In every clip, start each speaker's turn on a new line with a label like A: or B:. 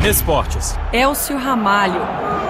A: Esportes.
B: Elcio Ramalho.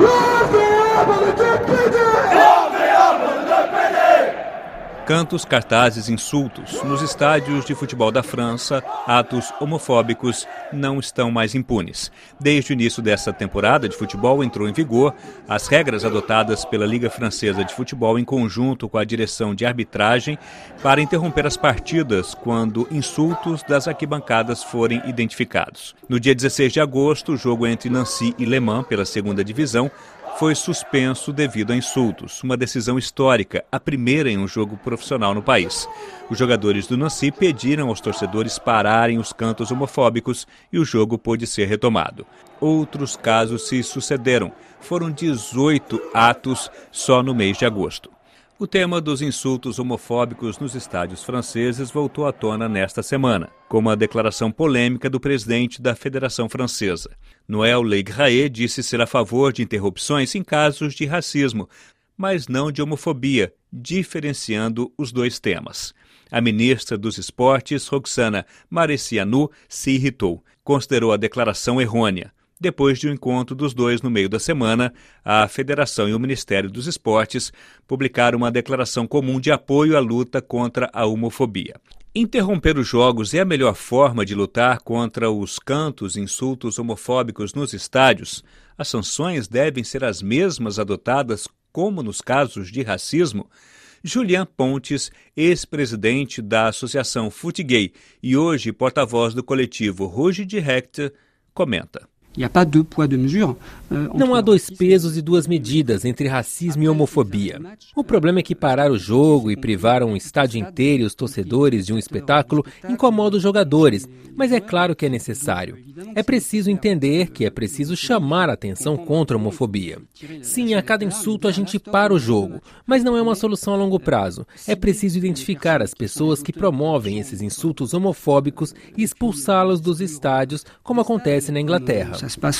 C: Cantos, cartazes, insultos. Nos estádios de futebol da França, atos homofóbicos não estão mais impunes. Desde o início dessa temporada de futebol entrou em vigor as regras adotadas pela Liga Francesa de Futebol em conjunto com a direção de arbitragem para interromper as partidas quando insultos das arquibancadas forem identificados. No dia 16 de agosto, o jogo entre Nancy e Le Mans pela segunda divisão foi suspenso devido a insultos, uma decisão histórica, a primeira em um jogo profissional no país. Os jogadores do Nancy pediram aos torcedores pararem os cantos homofóbicos e o jogo pôde ser retomado. Outros casos se sucederam. Foram 18 atos só no mês de agosto. O tema dos insultos homofóbicos nos estádios franceses voltou à tona nesta semana, com uma declaração polêmica do presidente da Federação Francesa. Noël Le Graët disse ser a favor de interrupções em casos de racismo, mas não de homofobia, diferenciando os dois temas. A ministra dos Esportes, Roxana Maracianu, se irritou, considerou a declaração errônea. Depois de um encontro dos dois no meio da semana, a Federação e o Ministério dos Esportes publicaram uma declaração comum de apoio à luta contra a homofobia. Interromper os jogos é a melhor forma de lutar contra os cantos e insultos homofóbicos nos estádios? As sanções devem ser as mesmas adotadas como nos casos de racismo? Julien Pontes, ex-presidente da Associação Futgay e hoje porta-voz do coletivo Rouge Direct, comenta.
D: Não há dois pesos e duas medidas entre racismo e homofobia. O problema é que parar o jogo e privar um estádio inteiro e os torcedores de um espetáculo incomoda os jogadores, mas é claro que é necessário. É preciso entender que é preciso chamar a atenção contra a homofobia. Sim, a cada insulto a gente para o jogo, mas não é uma solução a longo prazo. É preciso identificar as pessoas que promovem esses insultos homofóbicos e expulsá-los dos estádios, como acontece na Inglaterra.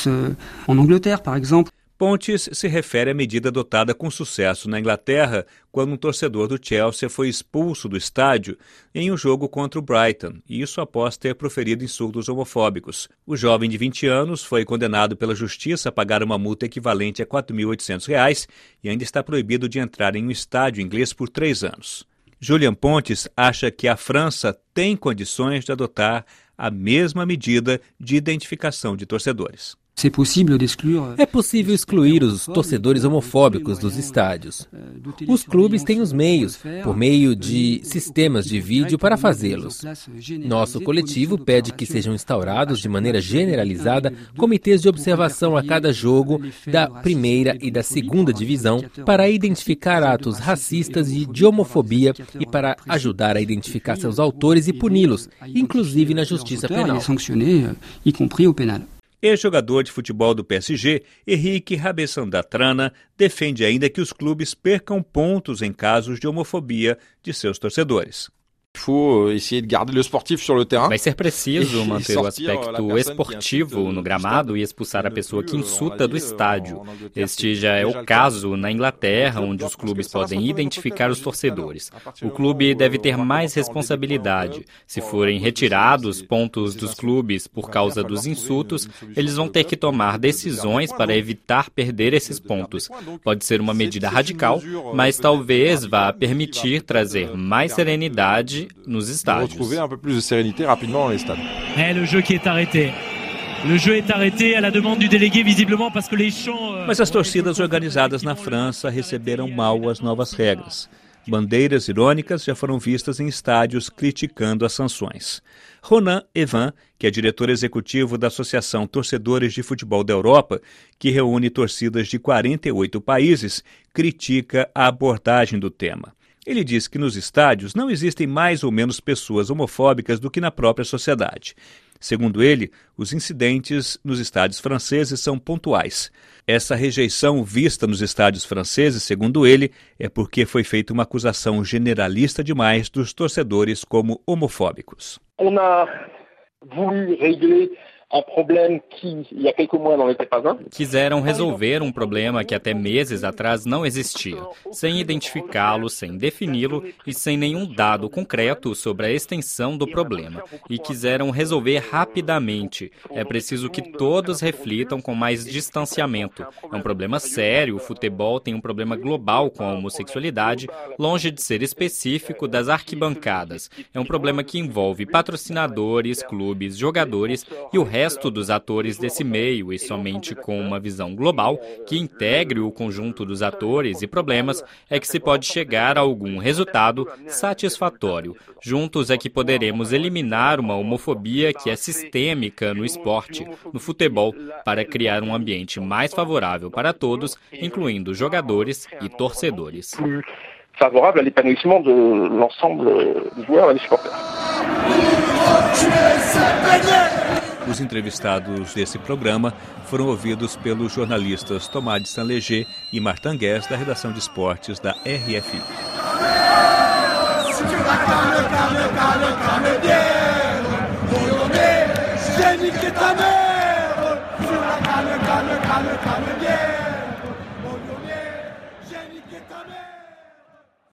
C: Pontes se refere à medida adotada com sucesso na Inglaterra quando um torcedor do Chelsea foi expulso do estádio em um jogo contra o Brighton, e isso após ter proferido insultos homofóbicos. O jovem de 20 anos foi condenado pela justiça a pagar uma multa equivalente a R$ 4.800 e ainda está proibido de entrar em um estádio inglês por 3 anos. Julien Pontes acha que a França tem condições de adotar a mesma medida de identificação de torcedores.
D: É possível excluir os torcedores homofóbicos dos estádios. Os clubes têm os meios, por meio de sistemas de vídeo, para fazê-los. Nosso coletivo pede que sejam instaurados de maneira generalizada comitês de observação a cada jogo da primeira e da segunda divisão para identificar atos racistas e de homofobia e para ajudar a identificar seus autores e puni-los, inclusive na justiça penal.
C: Ex-jogador de futebol do PSG, Henrique Rabessandatrana, defende ainda que os clubes percam pontos em casos de homofobia de seus torcedores.
A: Vai ser preciso manter o aspecto esportivo no gramado e expulsar a pessoa que insulta do estádio. Este já é o caso na Inglaterra, onde os clubes podem identificar os torcedores. O clube deve ter mais responsabilidade. Se forem retirados pontos dos clubes por causa dos insultos, eles vão ter que tomar decisões para evitar perder esses pontos. Pode ser uma medida radical, mas talvez vá permitir trazer mais serenidade nos estádios.
E: Le jeu qui est arrêté. Le jeu est arrêté à la demande du délégué visiblement parce que les chants.
C: Mas as torcidas organizadas na França receberam mal as novas regras. Bandeiras irônicas já foram vistas em estádios criticando as sanções. Ronan Evan, que é diretor executivo da Associação Torcedores de Futebol da Europa, que reúne torcidas de 48 países, critica a abordagem do tema. Ele diz que nos estádios não existem mais ou menos pessoas homofóbicas do que na própria sociedade. Segundo ele, os incidentes nos estádios franceses são pontuais. Essa rejeição vista nos estádios franceses, segundo ele, é porque foi feita uma acusação generalista demais dos torcedores como homofóbicos.
A: Quiseram resolver um problema que até meses atrás não existia, sem identificá-lo, sem defini-lo e sem nenhum dado concreto sobre a extensão do problema. E quiseram resolver rapidamente. É preciso que todos reflitam com mais distanciamento. É um problema sério, o futebol tem um problema global com a homossexualidade, longe de ser específico das arquibancadas. É um problema que envolve patrocinadores, clubes, jogadores e o resto dos atores desse meio, e somente com uma visão global que integre o conjunto dos atores e problemas é que se pode chegar a algum resultado satisfatório. Juntos é que poderemos eliminar uma homofobia que é sistêmica no esporte, no futebol, para criar um ambiente mais favorável para todos, incluindo jogadores e torcedores.
B: Favorável à l'épanouissement de l'ensemble des joueurs et des supporters.
C: Os entrevistados desse programa foram ouvidos pelos jornalistas Tomás de Saint-Léger e Martin Guess, da redação de esportes da RFI.